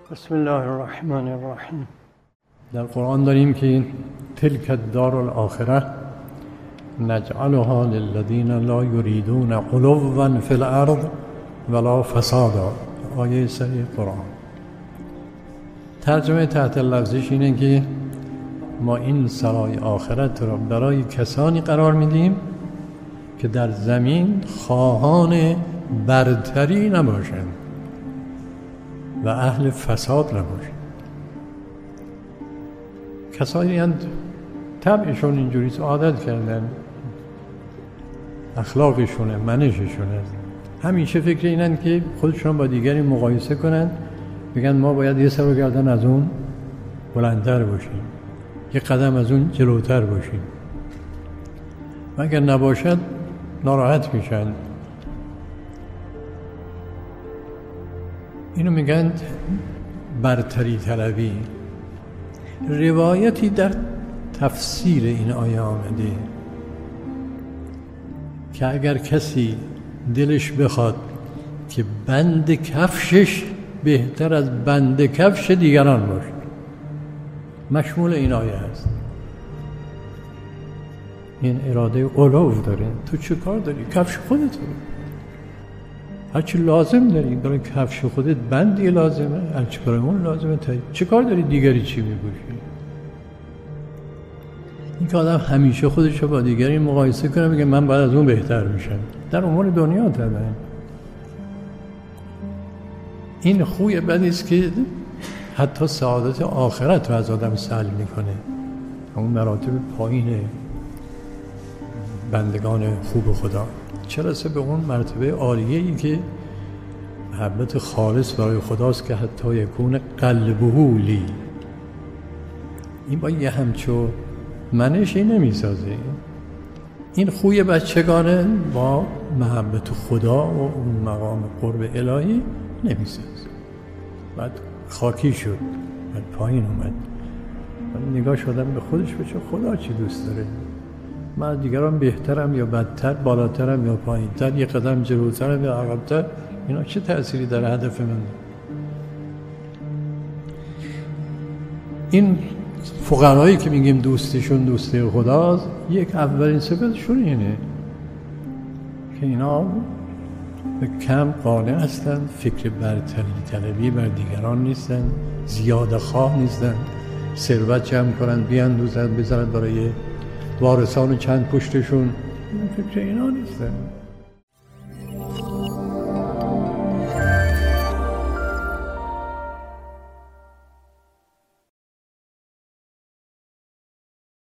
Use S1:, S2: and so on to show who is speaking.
S1: بسم الله الرحمن الرحیم.
S2: در قرآن داریم که تلک الدار الاخره نجعلها للذین لا یریدون علوا فی الارض ولا فسادا. آیه صحیح قرآن. ترجمه تحت لفظش اینه که ما این سرای آخرت را برای کسانی قرار میدیم که در زمین خواهان برتری نباشند و اهل فساد نباشند. کسانی هستند طبعشون اینجوری عادت کردن، اخلاقشونه، منششونه، همیشه فکر اینن که خودشون با دیگری مقایسه کنن، بگن ما باید یه سر و گردن از اون بلندتر باشیم، یه قدم از اون جلوتر باشیم، و اگر نباشد ناراحت میشن. اینو میگن برتری طلبی. روایتی در تفسیر این آیه آمده که اگر کسی دلش بخواد که بند کفشش بهتر از بند کفش دیگران باشه، مشمول این آیه هست. این اراده علو داره. تو چه کار داری؟ کفش خودت هرچی لازم داری برای کفش خودت بندی لازمه، هرچی برای اون لازمه. چه کار داری دیگری چی میگوشی؟ این که آدم همیشه خودش رو با دیگری مقایسه کنه، بگه من باید از اون بهتر میشم در امور دنیا. طبعا این خوی بدی است که حتی سعادت آخرت رو از آدم سلب میکنه. اون مراتب پایین بندگان خوب خدا، چه رسه به اون مرتبه عالیه‌ای که محبت خالص برای خداست که حتی یکون قلبه لی. این با یه همچو منشی نمیسازه. این خوی بچگانه با محبت خدا و اون مقام قرب الهی نمیسازه. بعد خاکی شد، بعد پایین اومد، بعد نگاه شدم به خودش، بچه خدا چی دوست داره؟ من از دیگران بهترم یا بدتر، بالاترم یا پایینتر، یه قدم جلوترم یا عقبتر؟ اینا چه تأثیری داره هدف من؟ این فقرایی که میگیم دوستشون دوستی خداست، یک اولین صفتشون اینه که اینا به کم قانع هستن، فکر برتری طلبی بر دیگران نیستن، زیاده خواه نیستن، ثروت جمع کنن بیاندوزن بزنن برای وارثان چند پشتشون، فکر اینا نیستن.